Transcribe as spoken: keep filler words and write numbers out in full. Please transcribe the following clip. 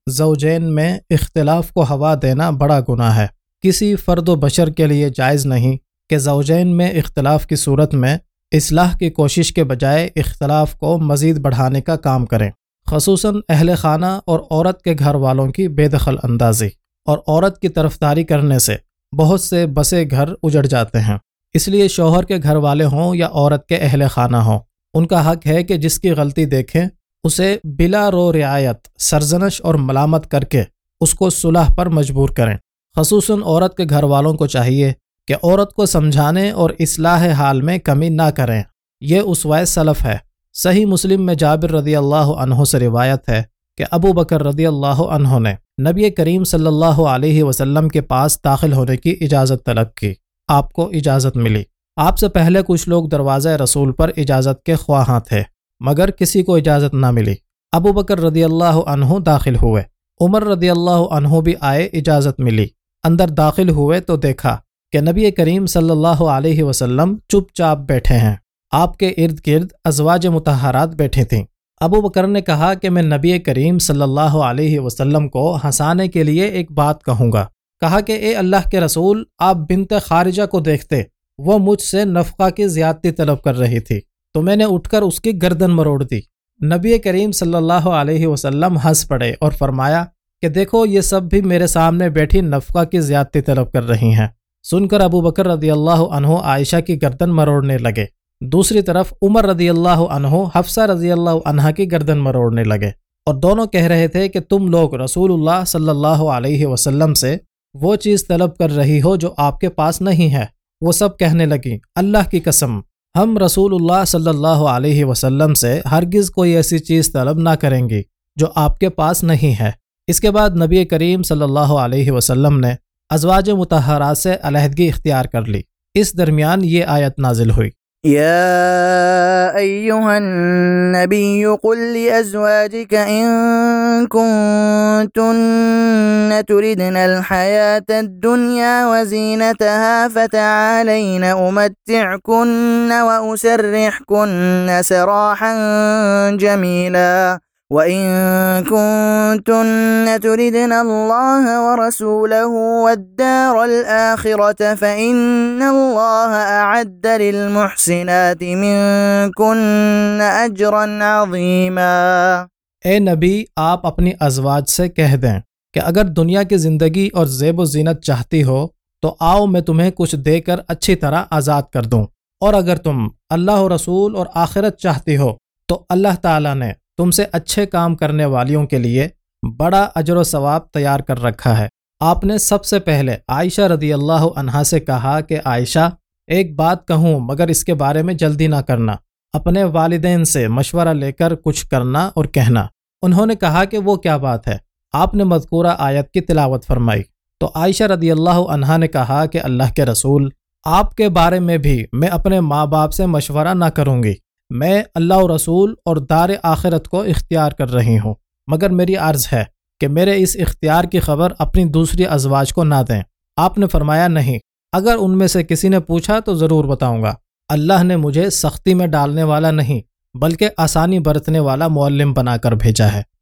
زوجین میں اختلاف کو ہوا دینا بڑا گناہ ہے۔ کسی فرد و بشر کے لیے جائز نہیں کہ زوجین میں اختلاف کی صورت میں اصلاح کی کوشش کے بجائے اختلاف کو مزید بڑھانے کا کام کریں، خصوصاً اہل خانہ اور عورت کے گھر والوں کی بے دخل اندازی اور عورت کی طرفداری کرنے سے بہت سے بسے گھر اجڑ جاتے ہیں۔ اس لیے شوہر کے گھر والے ہوں یا عورت کے اہل خانہ ہوں، ان کا حق ہے کہ جس کی غلطی دیکھیں اسے بلا رو رعایت سرزنش اور ملامت کر کے اس کو صلح پر مجبور کریں۔ خصوصاً عورت کے گھر والوں کو چاہیے کہ عورت کو سمجھانے اور اصلاح حال میں کمی نہ کریں۔ یہ اسوہ سلف ہے۔ صحیح مسلم میں جابر رضی اللہ عنہ سے روایت ہے کہ ابو بکر رضی اللہ عنہ نے نبی کریم صلی اللہ علیہ وسلم کے پاس داخل ہونے کی اجازت طلب کی۔ آپ کو اجازت ملی۔ آپ سے پہلے کچھ لوگ دروازہ رسول پر اجازت کے خواہاں تھے، مگر کسی کو اجازت نہ ملی۔ ابو بکر رضی اللہ عنہ داخل ہوئے، عمر رضی اللہ عنہ بھی آئے، اجازت ملی۔ اندر داخل ہوئے تو دیکھا کہ نبی کریم صلی اللہ علیہ وسلم چپ چاپ بیٹھے ہیں۔ آپ کے ارد گرد ازواج مطہرات بیٹھی تھیں۔ ابو بکر نے کہا کہ میں نبی کریم صلی اللہ علیہ وسلم کو ہنسانے کے لیے ایک بات کہوں گا۔ کہا کہ اے اللہ کے رسول، آپ بنت خارجہ کو دیکھتے، وہ مجھ سے نفقہ کی زیادتی طلب کر رہی تھی تو میں نے اٹھ کر اس کی گردن مروڑ دی۔ نبی کریم صلی اللہ علیہ وسلم ہنس پڑے اور فرمایا کہ دیکھو یہ سب بھی میرے سامنے بیٹھی نفقہ کی زیادتی طلب کر رہی ہیں۔ سن کر ابو بکر رضی اللہ عنہ عائشہ کی گردن مروڑنے لگے۔ دوسری طرف عمر رضی اللہ عنہ حفصہ رضی اللہ عنہ کی گردن مروڑنے لگے، اور دونوں کہہ رہے تھے کہ تم لوگ رسول اللہ صلی اللہ علیہ وسلم سے وہ چیز طلب کر رہی ہو جو آپ کے پاس نہیں ہے۔ وہ سب کہنے لگیں، اللہ کی قسم، ہم رسول اللہ صلی اللہ علیہ وسلم سے ہرگز کوئی ایسی چیز طلب نہ کریں گی جو آپ کے پاس نہیں ہے۔ اس کے بعد نبی کریم صلی اللہ علیہ وسلم نے ازواج مطہرات سے علیحدگی اختیار کر لی۔ اس درمیان یہ آیت نازل ہوئی، يا أيها النبي قل لأزواجك إن كنتن تردن الحياة الدنيا وزينتها فتعالين أمتعكن وأسرحكن سراحا جميلا وَإِن كُنتُنَّ تُرِدْنَ اللَّهَ وَرَسُولَهُ وَالدَّارَ الْآخِرَةَ فَإِنَّ اللَّهَ أَعَدَّ لِلْمُحْسِنَاتِ مِنكُنَّ أَجْرًا عَظِيمًا۔ اے نبی، آپ اپنی ازواج سے کہہ دیں کہ اگر دنیا کی زندگی اور زیب و زینت چاہتی ہو تو آؤ میں تمہیں کچھ دے کر اچھی طرح آزاد کر دوں، اور اگر تم اللہ و رسول اور آخرت چاہتی ہو تو اللہ تعالیٰ نے تم سے اچھے کام کرنے والیوں کے لیے بڑا اجر و ثواب تیار کر رکھا ہے۔ آپ نے سب سے پہلے عائشہ رضی اللہ عنہا سے کہا کہ عائشہ، ایک بات کہوں مگر اس کے بارے میں جلدی نہ کرنا، اپنے والدین سے مشورہ لے کر کچھ کرنا اور کہنا۔ انہوں نے کہا کہ وہ کیا بات ہے؟ آپ نے مذکورہ آیت کی تلاوت فرمائی تو عائشہ رضی اللہ عنہا نے کہا کہ اللہ کے رسول، آپ کے بارے میں بھی میں اپنے ماں باپ سے مشورہ نہ کروں گی، میں اللہ و رسول اور دار آخرت کو اختیار کر رہی ہوں، مگر میری عرض ہے کہ میرے اس اختیار کی خبر اپنی دوسری ازواج کو نہ دیں۔ آپ نے فرمایا نہیں، اگر ان میں سے کسی نے پوچھا تو ضرور بتاؤں گا۔ اللہ نے مجھے سختی میں ڈالنے والا نہیں بلکہ آسانی برتنے والا معلم بنا کر بھیجا ہے۔